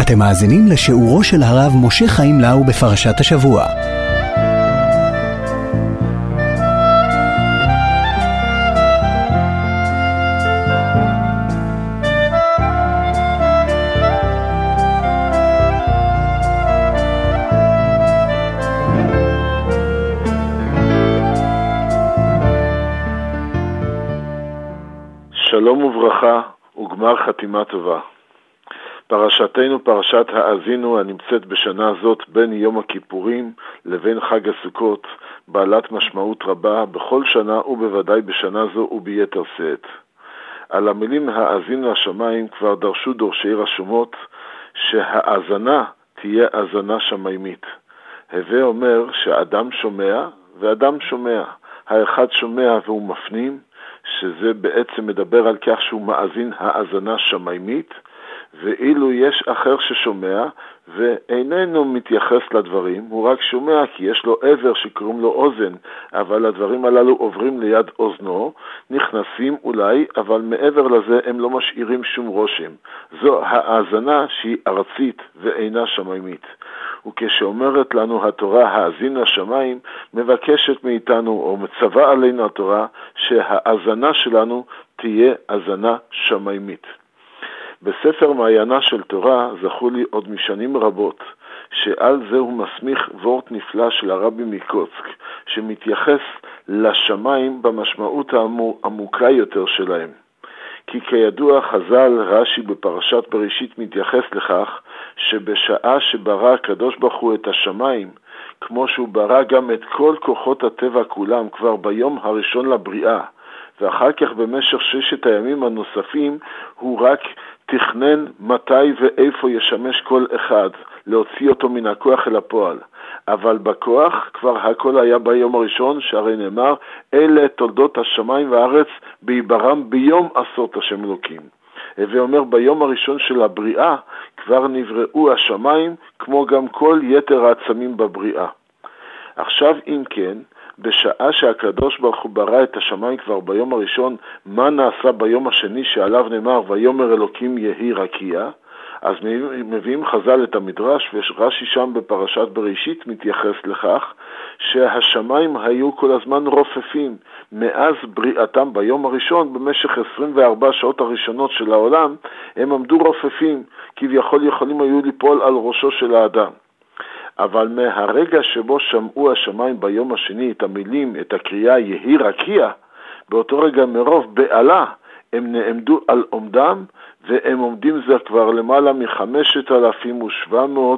אתם מאזינים לשיעורו של הרב משה חיים לאו בפרשת השבוע. שלום וברכה וגמר חתימה טובה. פרשתנו פרשת האזינו הנמצאת בשנה זאת בין יום הכיפורים לבין חג הסוכות, בעלת משמעות רבה בכל שנה ובוודאי בשנה זו וביתר שאת. על המילים האזינו השמיים כבר דרשו דורשי רשומות שהאזנה תהיה אזנה שמיימית. הווה אומר שאדם שומע ואדם שומע. האחד שומע והוא מפנים, שזה בעצם מדבר על כך שהוא מאזין האזנה שמיימית, ואילו יש אחר ששומע ואיננו מתייחס לדברים, הוא רק שומע כי יש לו עבר שקוראים לו אוזן, אבל הדברים הללו עוברים ליד אוזנו, נכנסים אולי, אבל מעבר לזה הם לא משאירים שום רושם. זו האזנה שהיא ארצית ואינה שמיימית. וכשאומרת לנו התורה האזינו השמיים, מבקשת מאיתנו או מצווה עלינו התורה שהאזנה שלנו תהיה האזנה שמיימית. בספר מעיינה של תורה זכו לי עוד משנים רבות שעל זה הוא מסמיך וורט נפלא של הרבי מקוצק שמתייחס לשמיים במשמעות העמוקה יותר שלהם. כי כידוע חז"ל רש"י בפרשת בראשית מתייחס לכך שבשעה שברא הקדוש ברוך הוא את השמיים, כמו שהוא ברא גם את כל כוחות הטבע כולם כבר ביום הראשון לבריאה, ואחר כך במשך 6 הימים הנוספים הוא רק תכנן מתי ואיפה ישמש כל אחד, להוציא אותו מן הכוח אל הפועל. אבל בכוח כבר הכל היה ביום הראשון, שהרי נאמר, אלה תולדות השמיים והארץ בעיברם ביום עשות השם אלוקים. ואומר ביום הראשון של הבריאה כבר נבראו השמיים כמו גם כל יתר העצמים בבריאה. עכשיו אם כן, בשעה שהקדוש ברוך הוא ברא את השמיים כבר ביום הראשון, מה נעשה ביום השני שעליו נאמר ויאמר אלוקים יהי רקיע? אז מביאים חז"ל את המדרש, ורש"י שם בפרשת בראשית מתייחס לכך שהשמיים היו כל הזמן רופפים מאז בריאתם ביום הראשון. במשך 24 שעות הראשונות של העולם הם עמדו רופפים, כביכול יכולים היו ליפול על ראשו של האדם. אבל מהרגע שבו שמעו השמיים ביום השני את המילים, את הקריאה יהי רקיע, באותו רגע מרוב בעלה הם נעמדו על עומדם, והם עומדים זה כבר למעלה מ5,700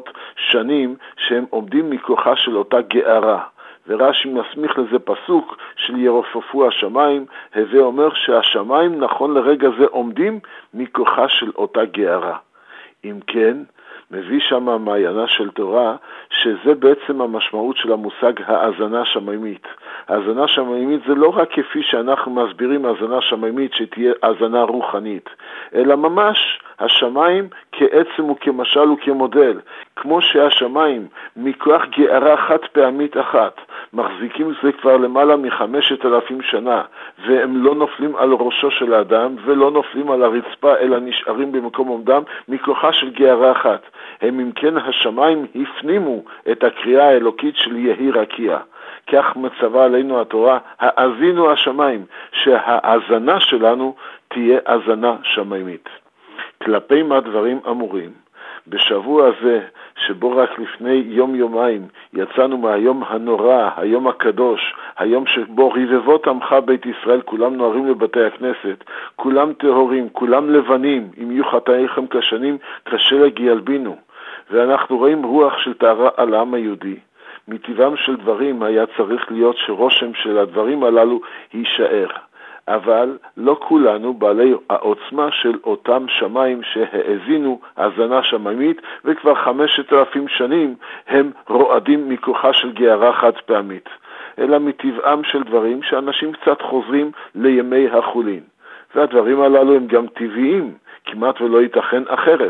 שנים שהם עומדים מכוחה של אותה גארה. ורש"י מסמיך לזה פסוק של ירופפו השמיים, הווה אומר שהשמיים נכון לרגע זה עומדים מכוחה של אותה גארה. אם כן, מביא שם מעיינה של תורה שזה בעצם המשמעות של המושג האזנה שמיימית. האזנה שמיימית זה לא רק כפי שאנחנו מסבירים האזנה שמיימית שתהיה האזנה רוחנית, אלא ממש השמיים כעצם וכמשל וכמודל. כמו שהשמיים מכוח גארה חד פעמית אחת מחזיקים זה כבר למעלה מ5,000 שנה, והם לא נופלים על ראשו של האדם ולא נופלים על הרצפה, אלא נשארים במקום עומדם מכוחה של גארה אחת. הם אם כן השמיים הפנימו את הקריאה האלוקית של יהי רקיע. כך מצווה עלינו התורה, האזינו השמיים, שהאזנה שלנו תהיה אזנה שמיימית. כלפי מה דברים אמורים? בשבוע הזה, שבו רק לפני יום-יומיים יצאנו מהיום הנורא, היום הקדוש, היום שבו רבבות עמך בית ישראל, כולם נוערים לבתי הכנסת, כולם טהורים, כולם לבנים, אם יהיו חטאיכם כשנים, כשלג ילבינו. ואנחנו רואים רוח של טהרה על העם היהודי. מטבעם של דברים היה צריך להיות שרושם של הדברים הללו יישאר. אבל לא כולנו בעלי העוצמה של אותם שמיים שהאזינו האזנה שמיימית, וכבר 5,000 שנים הם רועדים מכוחה של גארה חד פעמית. אלא מטבעם של דברים שאנשים קצת חוזרים לימי החולין. והדברים הללו הם גם טבעיים, כמעט ולא ייתכן אחרת.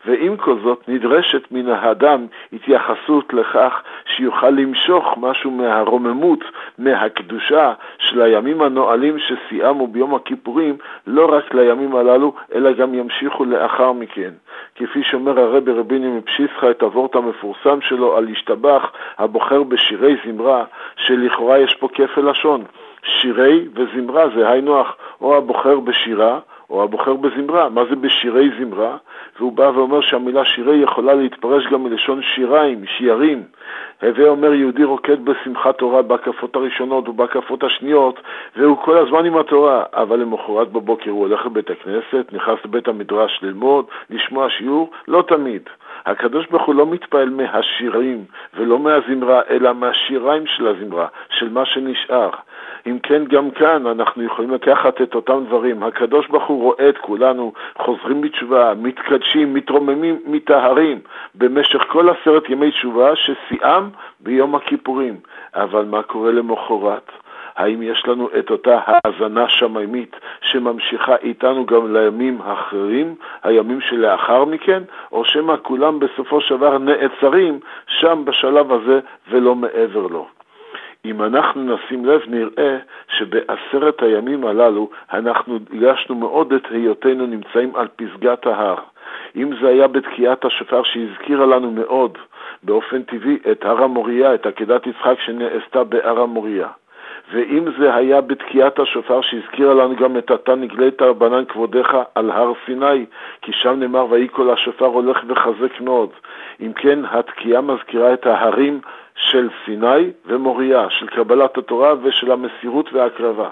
ועם כל זאת נדרשת מן האדם התייחסות לכך שיוכל למשוך משהו מהרוממות, מהקדושה של הימים הנועלים שסיימו ביום הכיפורים, לא רק לימים הללו, אלא גם ימשיכו לאחר מכן. כפי שאומר הרבי רביני מפשיסחה את הוורט המפורסם שלו על השתבח הבוחר בשירי זמרה, שלכאורה יש פה כפל לשון. שירי וזמרה זה היינו או הבוחר בשירה או הבוחר בזמרה. מה זה בשירי זמרה? והוא בא ואומר שהמילה שירי יכולה להתפרש גם מלשון שיריים, שירים. הווה אומר יהודי רוקד בשמחת תורה בהקפות הראשונות ובהקפות השניות, והוא כל הזמן עם התורה, אבל למחרת בבוקר הוא הולך לבית הכנסת, נכנס לבית המדרש ללמוד, לשמוע שיעור, לא תמיד. הקדוש ברוך הוא לא מתפעל מהשירים ולא מהזמרה, אלא מהשיריים של הזמרה, של מה שנשאר. אם כן, גם כאן אנחנו יכולים לקחת את אותם דברים. הקדוש ברוך הוא רואה את כולנו, חוזרים בתשובה, מתקדשים, מתרוממים, מתאהרים, במשך כל 10 ימי תשובה שסיים ביום הכיפורים. אבל מה קורה למחרת? האם יש לנו את אותה האזנה שמיימית שממשיכה איתנו גם לימים האחרים, הימים שלאחר מכן, או שמה כולם בסופו של דבר נעצרים שם בשלב הזה ולא מעבר לו? אם אנחנו נשים לב נראה שב10 הימים הללו אנחנו הגשנו מאוד את היותנו נמצאים על פסגת ההר. אם זה היה בתקיעת השופר שהזכירה לנו מאוד באופן טבעי את הר המוריה, את עקדת יצחק שנעשתה בהר המוריה, ואם זה היה בתקיעת השופר שהזכירה לנו גם את אתה נגלית רבנן כבודך על הר סיני, כי שם נאמר ויהי קול השופר הולך וחזק מאוד. אם כן, התקיעה מזכירה את ההרים של סיני ומוריה, של קבלת התורה ושל המסירות וההקרבה.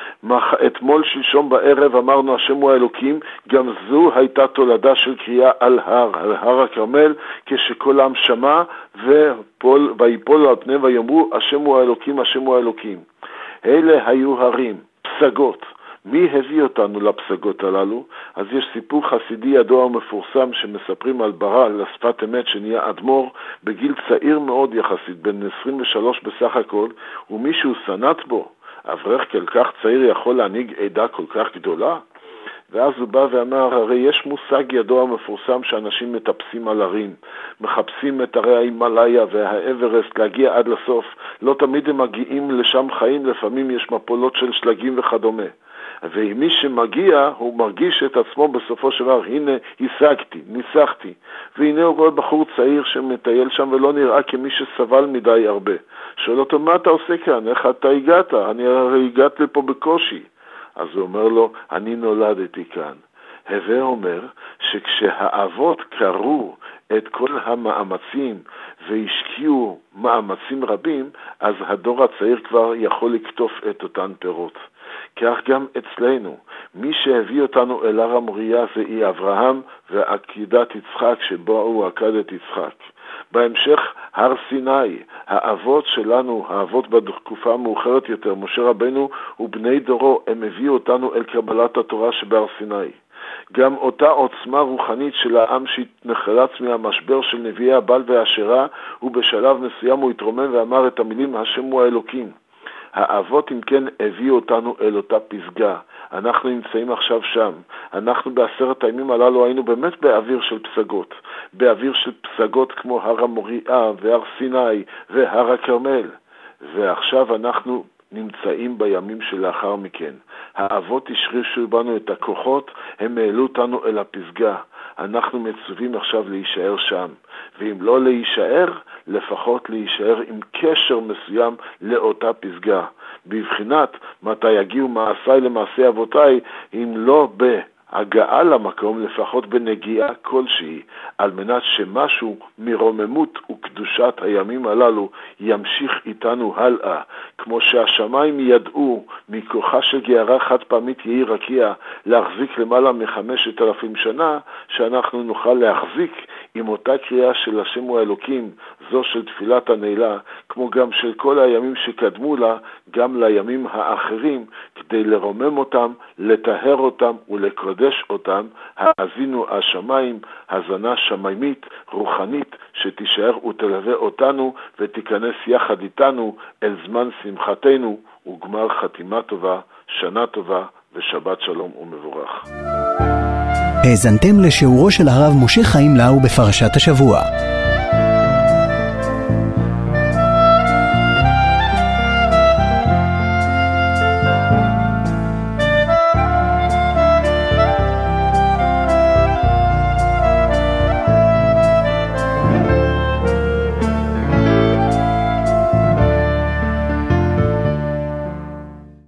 אתמול שלשום בערב אמרנו השם הוא האלוקים, גם זו הייתה תולדה של קריאה על הר הכרמל, כשכל העם שמע ויפול על פני ויאמרו השם הוא האלוקים, השם הוא האלוקים. אלה היו הרים, פסגות. מי הביא אותנו לפסגות הללו? אז יש סיפור חסידי ידוע ומפורסם שמספרים על ברל, לשפת אמת, שנהיה אדמו"ר בגיל צעיר מאוד יחסית, בן 23 בסך הכל, ומישהו סנט בו. אברך כל כך צעיר יכול להנהיג עדה כל כך גדולה? ואז הוא בא ואמר, הרי יש מושג ידוע ומפורסם שאנשים מטפסים על הרים, מחפשים את הרי ההימלאיה והאברסט להגיע עד לסוף. לא תמיד הם מגיעים לשם חיים, לפעמים יש מפולות של שלגים וכדומה. ומי שמגיע הוא מרגיש את עצמו בסופו של דבר, הנה השגתי, ניסחתי. והנה הוא רואה בחור צעיר שמטייל שם ולא נראה כמי שסבל מדי הרבה. שואל אותו, מה אתה עושה כאן? איך אתה הגעת? אני הרי הגעת לפה בקושי. אז הוא אומר לו, אני נולדתי כאן. הווה אומר שכשהאבות קראו את כל המאמצים והשקיעו מאמצים רבים, אז הדור הצעיר כבר יכול לקטוף את אותן פירות. כך גם אצלנו, מי שהביא אותנו אל הר המוריה זה אברהם ועקדת יצחק, שבו הוא עקד את יצחק. בהמשך הר סיני, האבות שלנו, האבות בתקופה המאוחרת יותר, משה רבנו ובני דורו, הם הביאו אותנו אל קבלת התורה שבהר סיני. גם אותה עוצמה רוחנית של העם שהתנחלץ מהמשבר של נביאי הבעל והאשרה, ובשלב מסוים הוא התרומם ואמר את המילים השם הוא האלוקים. האבות אם כן הביאו אותנו אל אותה פסגה. אנחנו נמצאים עכשיו שם. אנחנו ב10 הימים הללו היינו באמת באוויר של פסגות. באוויר של פסגות כמו הר המוריה והר סיני והר הכרמל. ועכשיו אנחנו נמצאים בימים שלאחר מכן. האבות השרישו בנו את הכוחות, הם העלו אותנו אל הפסגה. אנחנו מצווים עכשיו להישאר שם. ואם לא להישאר, לפחות להישאר עם קשר מסוים לאותה פסגה. בבחינת מתי יגיעו מעשיי למעשי אבותיי, אם לא בהגעה למקום, לפחות בנגיעה כלשהי, על מנת שמשהו מרוממות וקדושת הימים הללו ימשיך איתנו הלאה, כמו שהשמיים ידעו מכוחה של גערה חד פעמית יהי רקיע להחזיק למעלה מ5,000 שנה, שאנחנו נוכל להחזיק עם אותה קריאה של השם הוא האלוקים, זו של תפילת הנעילה, כמו גם של כל הימים שקדמו לה, גם לימים האחרים, כדי לרומם אותם, לטהר אותם ולקדש אותם. האזינו השמיים, הזנה שמיימית, רוחנית, שתישאר ותלווה אותנו ותיכנס יחד איתנו אל זמן שמחתנו, וגמר חתימה טובה, שנה טובה ושבת שלום ומבורך. האזנתם לשיעורו של הרב משה חיים לאו בפרשת השבוע.